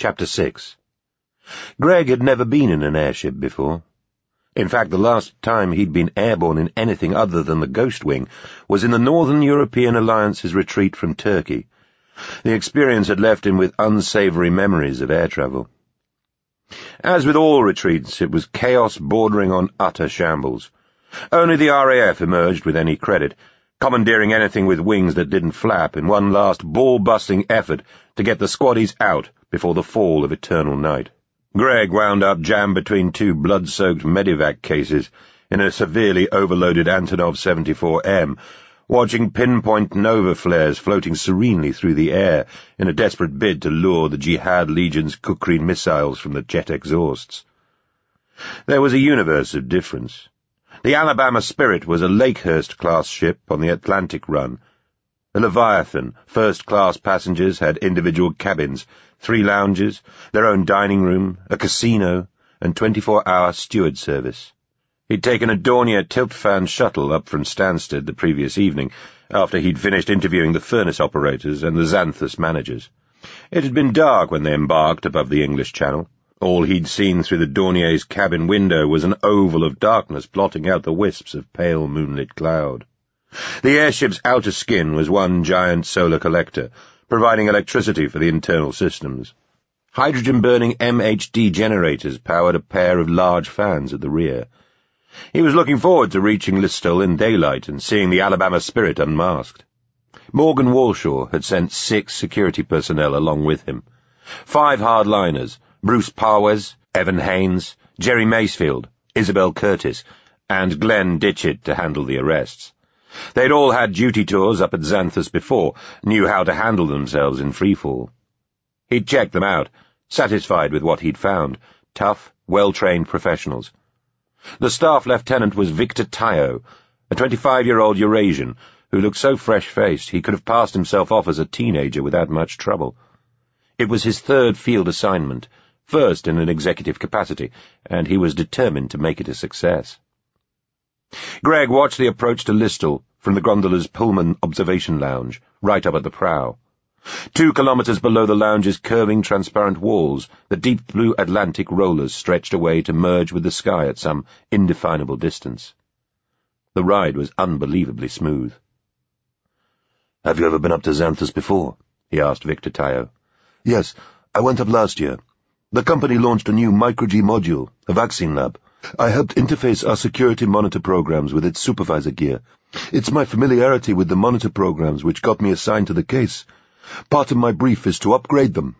Chapter 6. Greg had never been in an airship before. In fact, the last time he'd been airborne in anything other than the Ghost Wing was in the Northern European Alliance's retreat from Turkey. The experience had left him with unsavoury memories of air travel. As with all retreats, it was chaos bordering on utter shambles. Only the RAF emerged with any credit, commandeering anything with wings that didn't flap in one last ball-busting effort to get the squaddies out before the fall of eternal night. Greg wound up jammed between two blood-soaked Medivac cases in a severely overloaded Antonov 74M, watching pinpoint Nova flares floating serenely through the air in a desperate bid to lure the Jihad Legion's Kukri missiles from the jet exhausts. There was a universe of difference. The Alabama Spirit was a Lakehurst-class ship on the Atlantic run. The Leviathan, first-class passengers had individual cabins, 3 lounges, their own dining room, a casino, and 24-hour steward service. He'd taken a Dornier tilt-fan shuttle up from Stansted the previous evening, after he'd finished interviewing the furnace operators and the Xanthus managers. It had been dark when they embarked above the English Channel. All he'd seen through the Dornier's cabin window was an oval of darkness blotting out the wisps of pale moonlit cloud. The airship's outer skin was one giant solar collector, providing electricity for the internal systems. Hydrogen-burning MHD generators powered a pair of large fans at the rear. He was looking forward to reaching Listowel in daylight and seeing the Alabama Spirit unmasked. Morgan Walshaw had sent 6 security personnel along with him. 5 hardliners, Bruce Parwes, Evan Haynes, Jerry Macefield, Isabel Curtis, and Glenn Ditchett to handle the arrests. They'd all had duty tours up at Xanthus before, knew how to handle themselves in freefall. He'd checked them out, satisfied with what he'd found, tough, well-trained professionals. The staff lieutenant was Victor Tayo, a 25-year-old Eurasian who looked so fresh-faced he could have passed himself off as a teenager without much trouble. It was his 3rd field assignment, first in an executive capacity, and he was determined to make it a success. Greg watched the approach to Listowel from the gondola's Pullman observation lounge, right up at the prow. 2 kilometers below the lounge's curving transparent walls, the deep blue Atlantic rollers stretched away to merge with the sky at some indefinable distance. The ride was unbelievably smooth. "Have you ever been up to Xanthus before?" he asked Victor Tayo. "Yes, I went up last year. The company launched a new micro-G module, a vaccine lab. I helped interface our security monitor programs with its supervisor gear. It's my familiarity with the monitor programs which got me assigned to the case. Part of my brief is to upgrade them."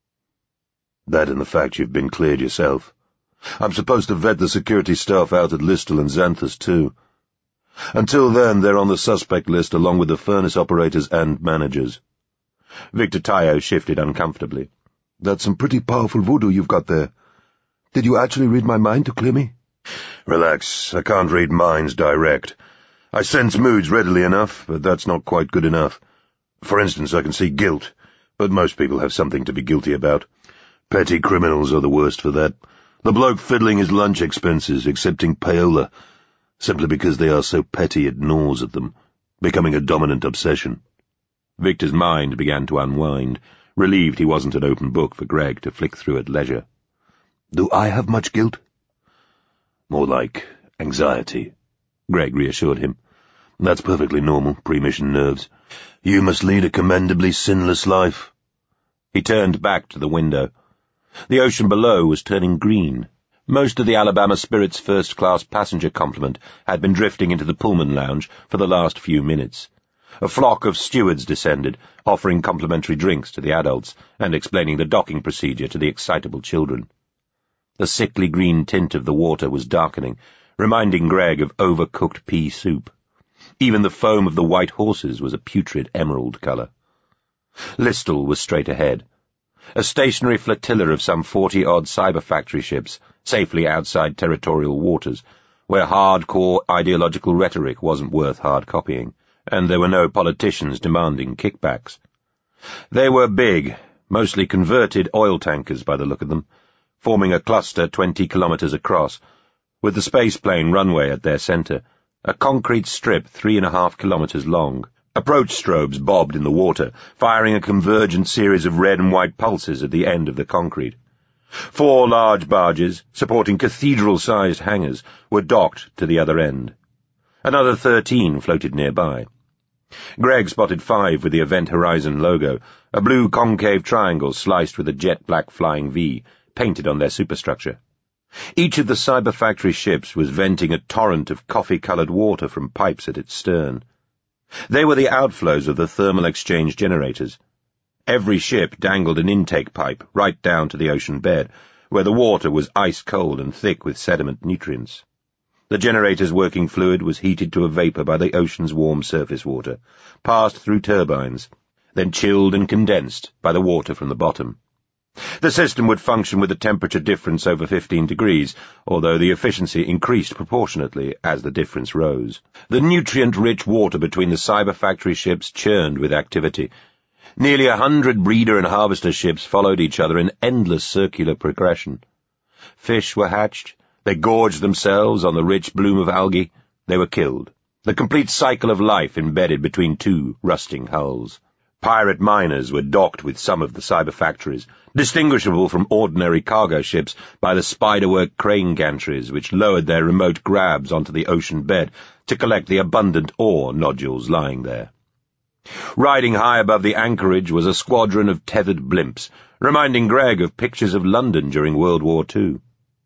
"That and the fact you've been cleared yourself. I'm supposed to vet the security staff out at Listowel and Xanthus too. Until then, they're on the suspect list along with the furnace operators and managers." Victor Tayo shifted uncomfortably. "That's some pretty powerful voodoo you've got there. Did you actually read my mind to clear me?" "Relax, I can't read minds direct. I sense moods readily enough, but that's not quite good enough. For instance, I can see guilt, but most people have something to be guilty about. Petty criminals are the worst for that. The bloke fiddling his lunch expenses, accepting payola, simply because they are so petty it gnaws at them, becoming a dominant obsession." Victor's mind began to unwind, relieved he wasn't an open book for Greg to flick through at leisure. "Do I have much guilt?" "More like anxiety," Greg reassured him. "That's perfectly normal, pre-mission nerves. You must lead a commendably sinless life." He turned back to the window. The ocean below was turning green. Most of the Alabama Spirit's first-class passenger complement had been drifting into the Pullman lounge for the last few minutes. A flock of stewards descended, offering complimentary drinks to the adults and explaining the docking procedure to the excitable children. The sickly green tint of the water was darkening, reminding Greg of overcooked pea soup. Even the foam of the white horses was a putrid emerald colour. Listowel was straight ahead. A stationary flotilla of some 40-odd cyber factory ships, safely outside territorial waters, where hardcore ideological rhetoric wasn't worth hard copying, and there were no politicians demanding kickbacks. They were big, mostly converted oil tankers by the look of them, forming a cluster 20 kilometers across, with the spaceplane runway at their center, a concrete strip 3.5 kilometers long, Approach strobes bobbed in the water, firing a convergent series of red and white pulses at the end of the concrete. 4 large barges, supporting cathedral-sized hangars, were docked to the other end. Another 13 floated nearby. Greg spotted 5 with the Event Horizon logo, a blue concave triangle sliced with a jet-black flying V, painted on their superstructure. Each of the Cyber Factory ships was venting a torrent of coffee-coloured water from pipes at its stern. They were the outflows of the thermal exchange generators. Every ship dangled an intake pipe right down to the ocean bed, where the water was ice-cold and thick with sediment nutrients. The generator's working fluid was heated to a vapour by the ocean's warm surface water, passed through turbines, then chilled and condensed by the water from the bottom. The system would function with a temperature difference over 15 degrees, although the efficiency increased proportionately as the difference rose. The nutrient-rich water between the Cyber Factory ships churned with activity. Nearly 100 breeder and harvester ships followed each other in endless circular progression. Fish were hatched, they gorged themselves on the rich bloom of algae, they were killed. The complete cycle of life embedded between 2 rusting hulls. Pirate miners were docked with some of the Cyber Factories, distinguishable from ordinary cargo ships by the spiderwork crane gantries which lowered their remote grabs onto the ocean bed to collect the abundant ore nodules lying there. Riding high above the anchorage was a squadron of tethered blimps, reminding Greg of pictures of London during World War II.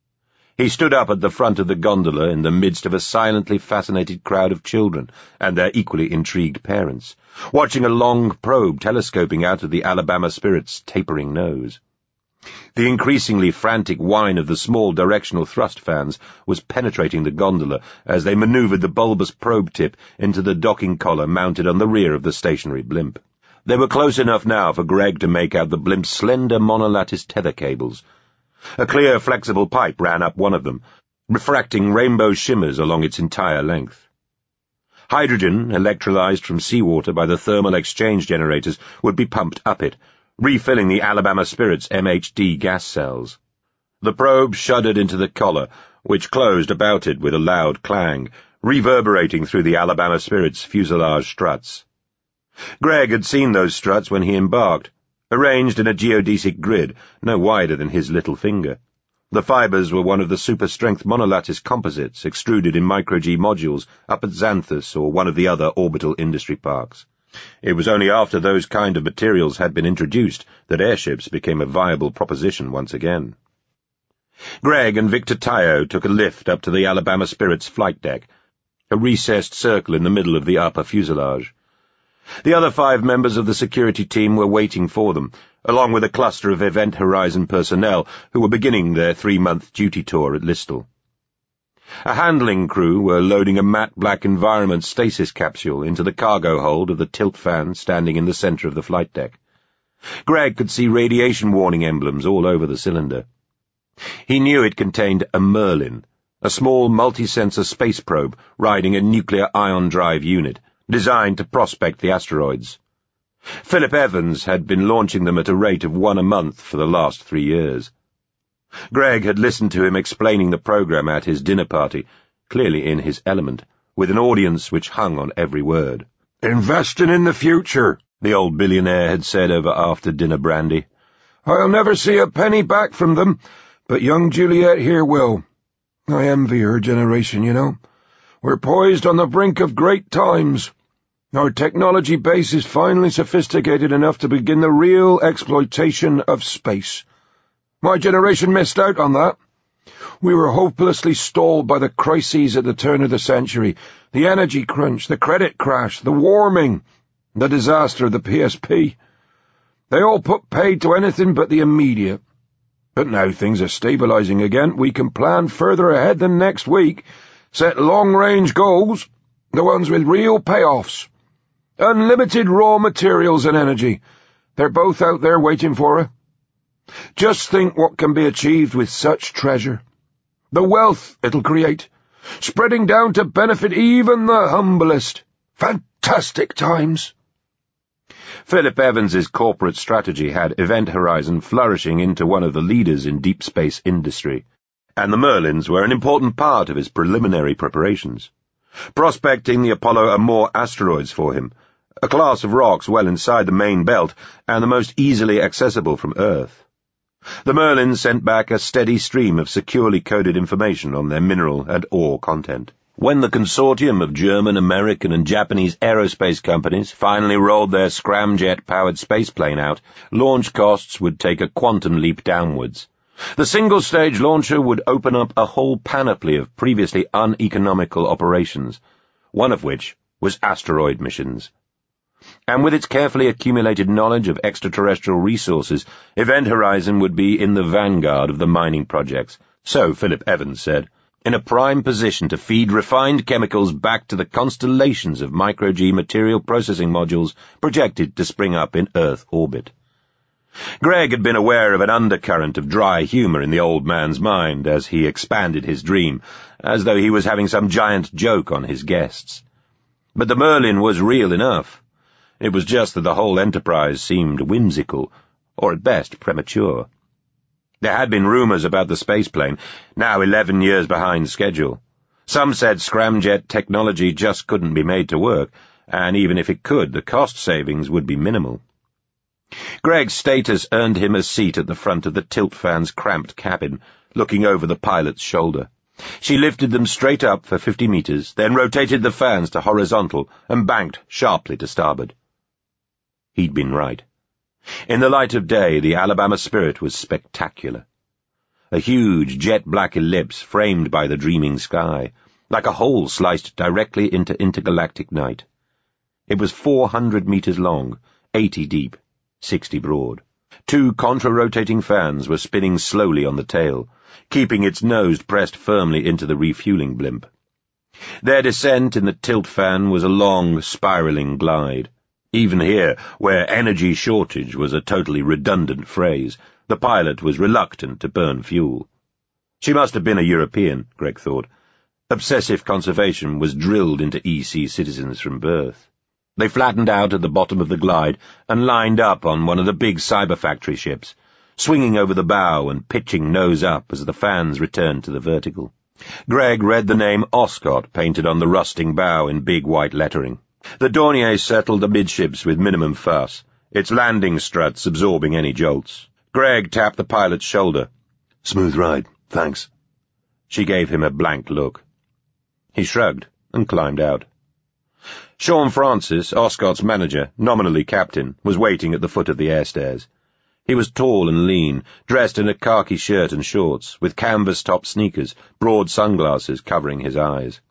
He stood up at the front of the gondola in the midst of a silently fascinated crowd of children and their equally intrigued parents, watching a long probe telescoping out of the Alabama Spirit's tapering nose. The increasingly frantic whine of the small directional thrust fans was penetrating the gondola as they maneuvered the bulbous probe tip into the docking collar mounted on the rear of the stationary blimp. They were close enough now for Greg to make out the blimp's slender monolattice tether cables. A clear, flexible pipe ran up one of them, refracting rainbow shimmers along its entire length. Hydrogen, electrolyzed from seawater by the thermal exchange generators, would be pumped up it, refilling the Alabama Spirit's MHD gas cells. The probe shuddered into the collar, which closed about it with a loud clang, reverberating through the Alabama Spirit's fuselage struts. Greg had seen those struts when he embarked, arranged in a geodesic grid, no wider than his little finger. The fibers were one of the super-strength monolattice composites extruded in micro-G modules up at Xanthus or one of the other orbital industry parks. It was only after those kind of materials had been introduced that airships became a viable proposition once again. Greg and Victor Tayo took a lift up to the Alabama Spirit's flight deck, a recessed circle in the middle of the upper fuselage. The other 5 members of the security team were waiting for them, along with a cluster of Event Horizon personnel who were beginning their 3-month duty tour at Listle. A handling crew were loading a matte black environment stasis capsule into the cargo hold of the tilt fan standing in the center of the flight deck. Greg could see radiation warning emblems all over the cylinder. He knew it contained a Merlin, a small multi-sensor space probe riding a nuclear ion drive unit, designed to prospect the asteroids. Philip Evans had been launching them at a rate of 1 a month for the last 3 years. Greg had listened to him explaining the program at his dinner party, clearly in his element, with an audience which hung on every word. "Investing in the future," the old billionaire had said over after-dinner brandy. "I'll never see a penny back from them, but young Juliet here will. I envy her generation, you know. We're poised on the brink of great times. Our technology base is finally sophisticated enough to begin the real exploitation of space. My generation missed out on that. We were hopelessly stalled by the crises at the turn of the century, the energy crunch, the credit crash, the warming, the disaster of the PSP. They all put paid to anything but the immediate. But now things are stabilizing again. We can plan further ahead than next week, set long-range goals, the ones with real payoffs. Unlimited raw materials and energy. They're both out there waiting for her. Just think what can be achieved with such treasure. The wealth it'll create, spreading down to benefit even the humblest. Fantastic times." Philip Evans's corporate strategy had Event Horizon flourishing into one of the leaders in deep space industry, and the Merlins were an important part of his preliminary preparations. Prospecting the Apollo Amor asteroids for him, a class of rocks well inside the main belt and the most easily accessible from Earth. The Merlin sent back a steady stream of securely coded information on their mineral and ore content. When the consortium of German, American, and Japanese aerospace companies finally rolled their scramjet-powered spaceplane out, launch costs would take a quantum leap downwards. The single-stage launcher would open up a whole panoply of previously uneconomical operations, one of which was asteroid missions. And with its carefully accumulated knowledge of extraterrestrial resources, Event Horizon would be in the vanguard of the mining projects, so Philip Evans said, in a prime position to feed refined chemicals back to the constellations of micro-G material processing modules projected to spring up in Earth orbit. Greg had been aware of an undercurrent of dry humour in the old man's mind as he expanded his dream, as though he was having some giant joke on his guests. But the Merlin was real enough. It was just that the whole enterprise seemed whimsical, or at best premature. There had been rumours about the spaceplane, now 11 years behind schedule. Some said scramjet technology just couldn't be made to work, and even if it could, the cost savings would be minimal. Greg's status earned him a seat at the front of the tilt fan's cramped cabin, looking over the pilot's shoulder. She lifted them straight up for 50 meters, then rotated the fans to horizontal and banked sharply to starboard. He'd been right. In the light of day, the Alabama Spirit was spectacular. A huge jet-black ellipse framed by the dreaming sky, like a hole sliced directly into intergalactic night. It was 400 meters long, 80 deep, 60 broad. 2 contra-rotating fans were spinning slowly on the tail, keeping its nose pressed firmly into the refueling blimp. Their descent in the tilt fan was a long, spiraling glide. Even here, where energy shortage was a totally redundant phrase, the pilot was reluctant to burn fuel. She must have been a European, Greg thought. Obsessive conservation was drilled into EC citizens from birth. They flattened out at the bottom of the glide and lined up on one of the big cyber factory ships, swinging over the bow and pitching nose up as the fans returned to the vertical. Greg read the name Oscott painted on the rusting bow in big white lettering. The Dornier settled amidships with minimum fuss, its landing struts absorbing any jolts. Greg tapped the pilot's shoulder. "Smooth ride, thanks." She gave him a blank look. He shrugged and climbed out. Sean Francis, Oscott's manager, nominally captain, was waiting at the foot of the airstairs. He was tall and lean, dressed in a khaki shirt and shorts, with canvas-top sneakers, broad sunglasses covering his eyes.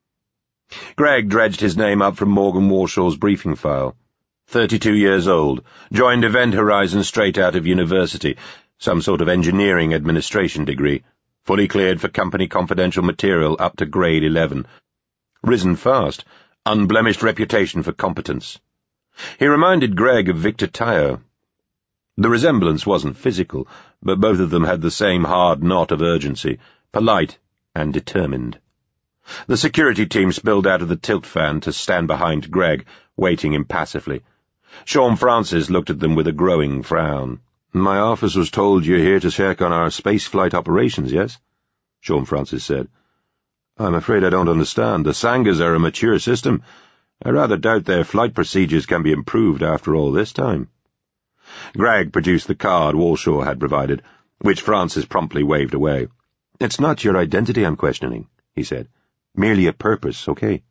Greg dredged his name up from Morgan Warshaw's briefing file. 32 years old, joined Event Horizon straight out of university, some sort of engineering administration degree, fully cleared for company confidential material up to grade 11. Risen fast, unblemished reputation for competence. He reminded Greg of Victor Tayo. The resemblance wasn't physical, but both of them had the same hard knot of urgency, polite and determined. The security team spilled out of the tilt fan to stand behind Greg, waiting impassively. Sean Francis looked at them with a growing frown. "My office was told you're here to check on our spaceflight operations, yes?" Sean Francis said. "I'm afraid I don't understand. The Sangas are a mature system. I rather doubt their flight procedures can be improved after all this time." Greg produced the card Warshaw had provided, which Francis promptly waved away. "It's not your identity I'm questioning," he said. "Merely a purpose, okay?"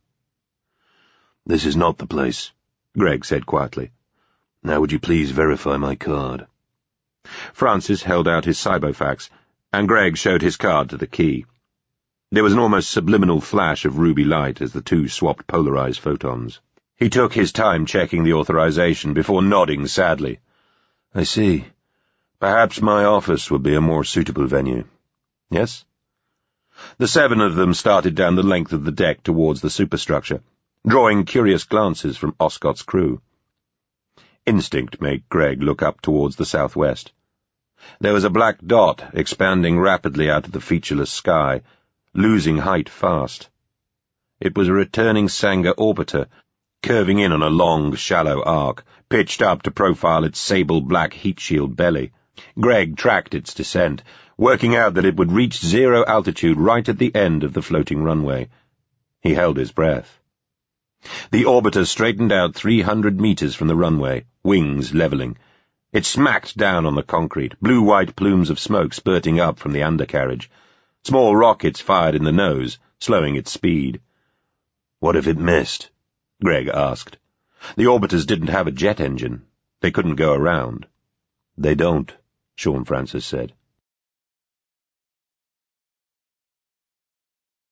"This is not the place," Greg said quietly. "Now would you please verify my card?" Francis held out his cybofax, and Greg showed his card to the key. There was an almost subliminal flash of ruby light as the two swapped polarized photons. He took his time checking the authorization before nodding sadly. "I see. Perhaps my office would be a more suitable venue. Yes?" The 7 of them started down the length of the deck towards the superstructure, drawing curious glances from Oscott's crew. Instinct made Greg look up towards the southwest. There was a black dot expanding rapidly out of the featureless sky, losing height fast. It was a returning Sanga orbiter, curving in on a long, shallow arc, pitched up to profile its sable-black heat-shield belly. Greg tracked its descent, working out that it would reach 0 altitude right at the end of the floating runway. He held his breath. The orbiter straightened out 300 meters from the runway, wings leveling. It smacked down on the concrete, blue-white plumes of smoke spurting up from the undercarriage. Small rockets fired in the nose, slowing its speed. "What if it missed?" Greg asked. The orbiters didn't have a jet engine. They couldn't go around. "They don't," Sean Francis said.